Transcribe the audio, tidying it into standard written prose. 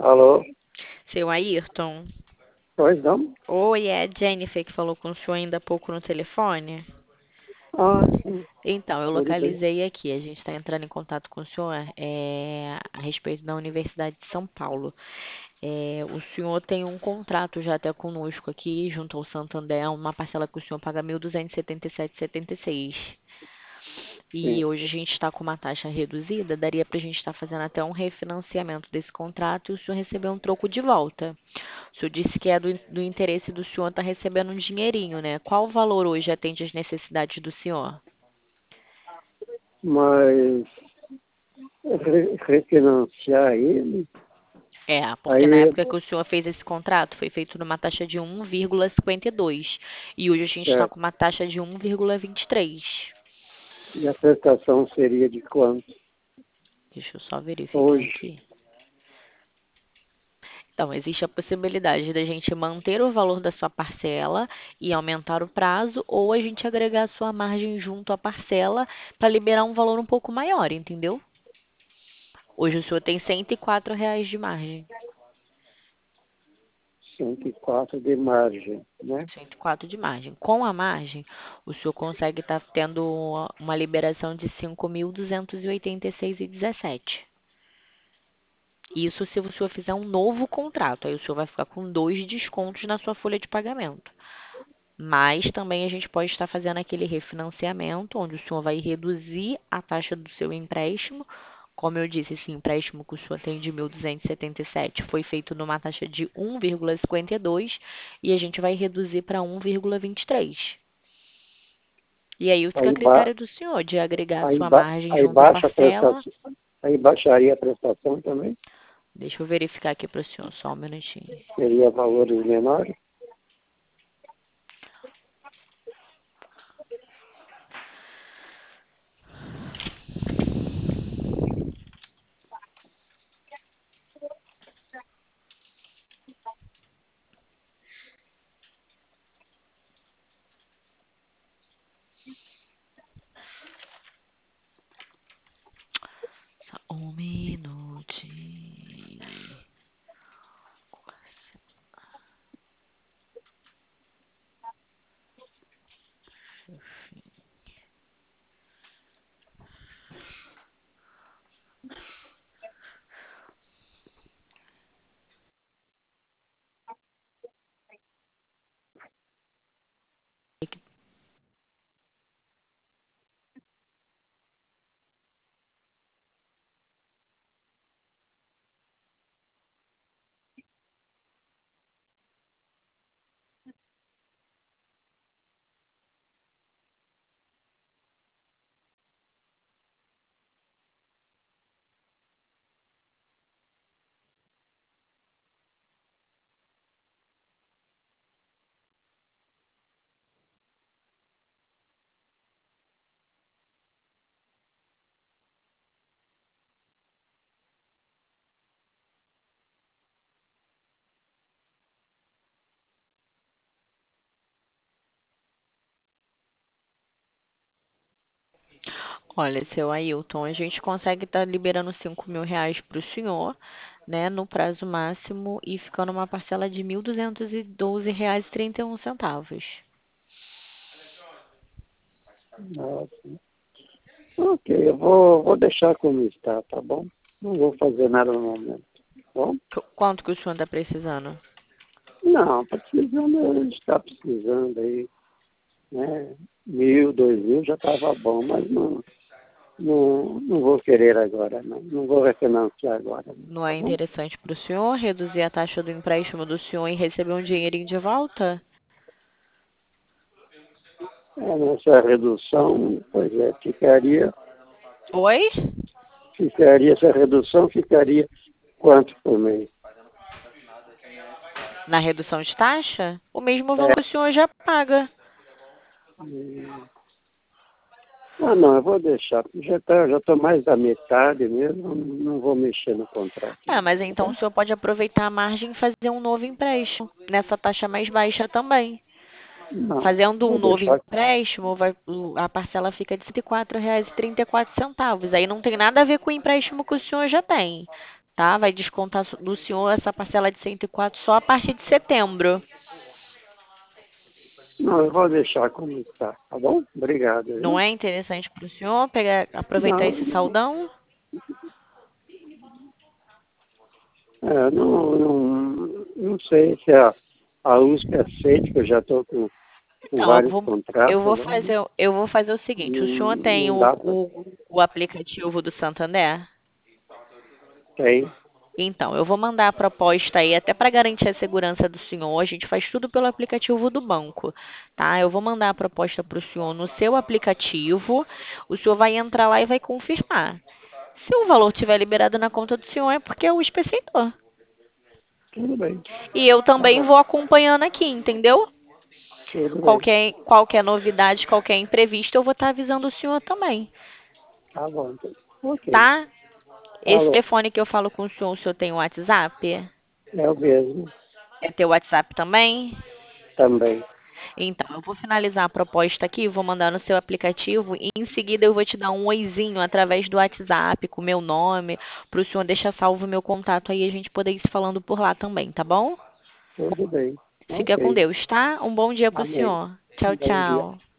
Alô? Seu Ayrton. Pois não? Oi, é a Jennifer que falou com o senhor ainda há pouco no telefone. Ah, sim, Então, eu tudo bem. localizei aqui. A gente está entrando em contato com o senhor a respeito da Universidade de São Paulo. O senhor tem um contrato já até conosco aqui, junto ao Santander, uma parcela que o senhor paga 1.277,76. E Sim. hoje a gente está com uma taxa reduzida, daria para a gente estar fazendo até um refinanciamento desse contrato e o senhor receber um troco de volta. O senhor disse que é do interesse do senhor estar recebendo um dinheirinho, né? Qual valor hoje atende às necessidades do senhor? Mas refinanciar ele, Porque na aí época que o senhor fez esse contrato foi feito numa taxa de 1,52 e hoje a gente está é, com uma taxa de 1,23. e a prestação seria de quanto? Deixa eu só verificar Hoje, aqui. Então, existe a possibilidade da gente manter o valor da sua parcela e aumentar o prazo, ou a gente agregar a sua margem junto à parcela para liberar um valor um pouco maior, entendeu? Hoje o senhor tem R$ 104 de margem. 104 de margem, né? 104 de margem. Com a margem, o senhor consegue estar tendo uma liberação de 5.286,17. Isso se o senhor fizer um novo contrato. Aí o senhor vai ficar com dois descontos na sua folha de pagamento. Mas também a gente pode estar fazendo aquele refinanciamento, onde o senhor vai reduzir a taxa do seu empréstimo. Como eu disse, esse empréstimo que o senhor tem de 1.277 foi feito numa taxa de 1,52 e a gente vai reduzir para 1,23. E aí fica a Aí, ba, critério do senhor de agregar a aí, sua ba, margem aí junto à baixa a parcela. prestação, aí baixaria a prestação também, Deixa eu verificar aqui para o senhor, só um minutinho. seria valores menores. Só um minutinho. Olha, seu Ailton, a gente consegue estar liberando R$ 5.000 para o senhor, né, no prazo máximo e ficando uma parcela de R$ 1.212,31. Ah, sim. Ok, eu vou deixar como está, tá bom? Não vou fazer nada no momento, tá bom? Quanto que o senhor está precisando? Não, precisando, a gente está precisando aí, né? 1.000, 2.000 já estava bom, mas não vou querer agora, não. Não vou refinanciar agora, não, Não tá é bom? interessante para o senhor reduzir a taxa do empréstimo do senhor e receber um dinheirinho de volta? Nessa redução, pois é, Oi? essa redução ficaria quanto por mês? Na redução de taxa? O mesmo É, valor que o senhor já paga. hum, não, eu vou deixar, porque já tô mais da metade mesmo, não vou mexer no contrato, Ah, não, mas tá então bom? o senhor pode aproveitar a margem e fazer um novo empréstimo nessa taxa mais baixa também. Não, Fazendo um vou novo deixar. empréstimo, a parcela fica de R$ 104,34. Aí não tem nada a ver com o empréstimo que o senhor já tem, tá? Vai descontar do senhor essa parcela de 104 só a partir de setembro. Não, eu vou deixar como está, tá bom? Obrigado, Não viu? é interessante para o senhor aproveitar Não, esse saldão? não sei se a USP aceita, que eu já estou com Então, vários contratos lá. eu vou fazer o seguinte, o senhor tem Não dá para. o aplicativo do Santander? Tem, Então, eu vou mandar a proposta aí, até para garantir a segurança do senhor. A gente faz tudo pelo aplicativo do banco, tá? Eu vou mandar a proposta para o senhor no seu aplicativo. O senhor vai entrar lá e vai confirmar. Se o valor estiver liberado na conta do senhor, é porque o USP aceitou. tudo bem, E eu tá também bom, vou acompanhando aqui, entendeu? tudo bem, Qualquer novidade, qualquer imprevisto, eu vou estar avisando o senhor também, tá bom. Então. Ok, tá? Esse falou, telefone que eu falo com o senhor tem WhatsApp? é o mesmo É teu WhatsApp também? também, Então, eu vou finalizar a proposta aqui, vou mandar no seu aplicativo e em seguida eu vou te dar um oizinho através do WhatsApp com o meu nome, para o senhor deixar salvo o meu contato aí e a gente poder ir se falando por lá também, tá bom? tudo bem, Fica com ok, Deus, tá? Um bom dia para o amém. senhor. Tchau, Bom dia. tchau.